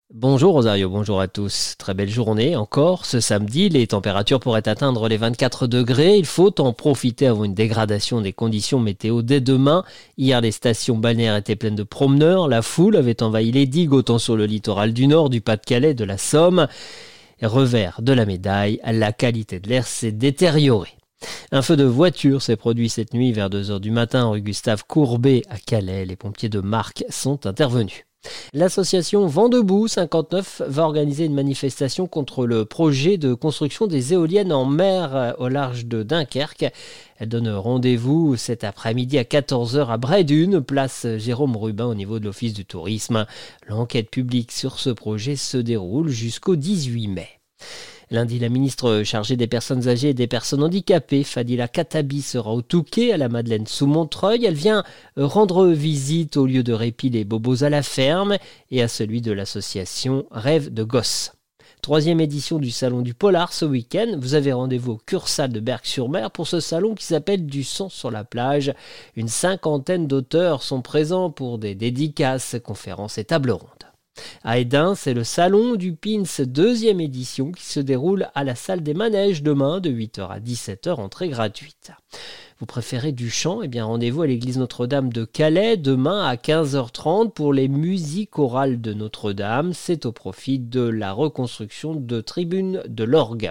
Bonjour Rosario, bonjour à tous. Très belle journée encore. Ce samedi, les températures pourraient atteindre les 24 degrés. Il faut en profiter avant une dégradation des conditions météo dès demain. Hier, les stations balnéaires étaient pleines de promeneurs. La foule avait envahi les digues autant sur le littoral du nord, du Pas-de-Calais, de la Somme. Revers de la médaille, la qualité de l'air s'est détériorée. Un feu de voiture s'est produit cette nuit vers 2 heures du matin rue Gustave Courbet à Calais. Les pompiers de Marques sont intervenus. L'association Vent debout 59 va organiser une manifestation contre le projet de construction des éoliennes en mer au large de Dunkerque. Elle donne rendez-vous cet après-midi à 14 heures à Bray-Dunes, place Jérôme Rubin au niveau de l'Office du tourisme. L'enquête publique sur ce projet se déroule jusqu'au 18 mai. Lundi, la ministre chargée des personnes âgées et des personnes handicapées, Fadila Khattabi, sera au Touquet, à la Madeleine sous Montreuil. Elle vient rendre visite au lieu de répit Les Bobos à la ferme et à celui de l'association Rêve de Gosse. Troisième édition du Salon du Polar ce week-end. Vous avez rendez-vous au Cursal de Berck-sur-Mer pour ce salon qui s'appelle Du sang sur la plage. Une cinquantaine d'auteurs sont présents pour des dédicaces, conférences et tables rondes. À Hesdin, c'est le Salon du Pins, deuxième édition, qui se déroule à la salle des manèges demain de 8h à 17h, entrée gratuite. Vous préférez du chant? Eh bien, rendez-vous à l'église Notre-Dame de Calais demain à 15h30 pour les musiques chorales de Notre-Dame. C'est au profit de la reconstruction de tribunes de l'orgue.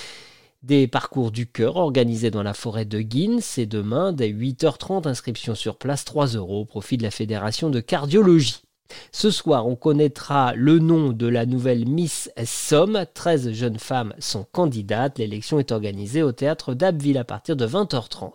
Des parcours du cœur organisés dans la forêt de Guînes, c'est demain dès 8h30, inscription sur place 3 € au profit de la Fédération de cardiologie. Ce soir, on connaîtra le nom de la nouvelle Miss Somme. 13 jeunes femmes sont candidates. L'élection est organisée au théâtre d'Abbeville à partir de 20h30.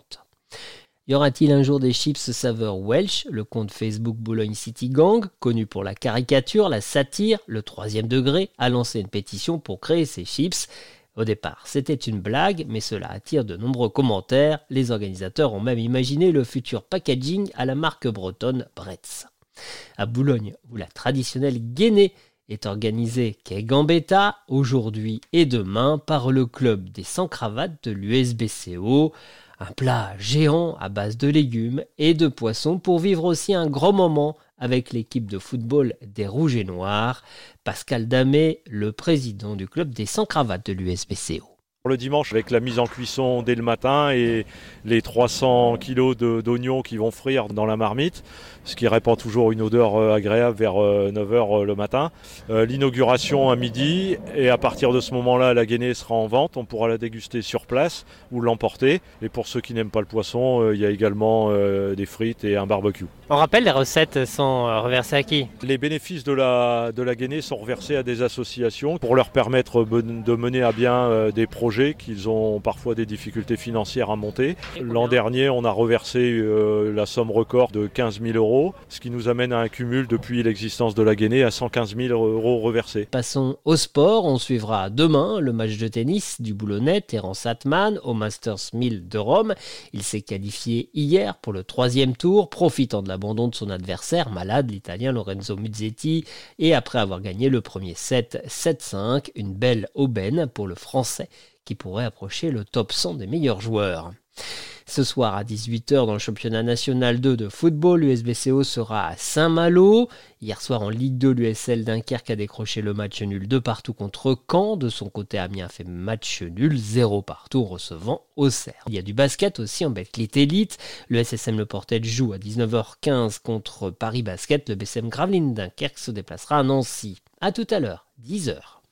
Y aura-t-il un jour des chips saveur Welsh? Le compte Facebook Boulogne City Gang, connu pour la caricature, la satire, le troisième degré, a lancé une pétition pour créer ces chips. Au départ, c'était une blague, mais cela attire de nombreux commentaires. Les organisateurs ont même imaginé le futur packaging à la marque bretonne Bretz. À Boulogne, où la traditionnelle guénée est organisée quai Gambetta, aujourd'hui et demain, par le club des 100 cravates de l'USBCO. Un plat géant à base de légumes et de poissons pour vivre aussi un grand moment avec l'équipe de football des Rouges et Noirs. Pascal Damé, le président du club des 100 cravates de l'USBCO. Le dimanche, avec la mise en cuisson dès le matin et les 300 kilos d'oignons qui vont frire dans la marmite, ce qui répand toujours une odeur agréable vers 9h le matin. L'inauguration à midi, et à partir de ce moment-là, la guénée sera en vente. On pourra la déguster sur place ou l'emporter. Et pour ceux qui n'aiment pas le poisson, il y a également des frites et un barbecue. On rappelle, les recettes sont reversées à qui? Les bénéfices de la guénée sont reversés à des associations pour leur permettre de mener à bien des projets qu'ils ont parfois des difficultés financières à monter. L'an dernier, on a reversé la somme record de 15 000 €, ce qui nous amène à un cumul depuis l'existence de la guénée à 115 000 € reversés. Passons au sport. On suivra demain le match de tennis du Boulonnais Terence Atman au Masters 1000 de Rome. Il s'est qualifié hier pour le 3e tour, profitant de l'abandon de son adversaire malade, l'Italien Lorenzo Musetti, et après avoir gagné le premier set 7-5, une belle aubaine pour le Français qui pourrait approcher le top 100 des meilleurs joueurs. Ce soir à 18h dans le championnat national 2 de football, l'USBCO sera à Saint-Malo. Hier soir en Ligue 2, l'USL Dunkerque a décroché le match nul 2 partout contre Caen. De son côté, Amiens fait match nul 0 partout recevant Auxerre. Il y a du basket aussi en Betclic Elite. Le SSM Le Portel joue à 19h15 contre Paris Basket. Le BCM Gravelines Dunkerque se déplacera à Nancy. A tout à l'heure, 10h.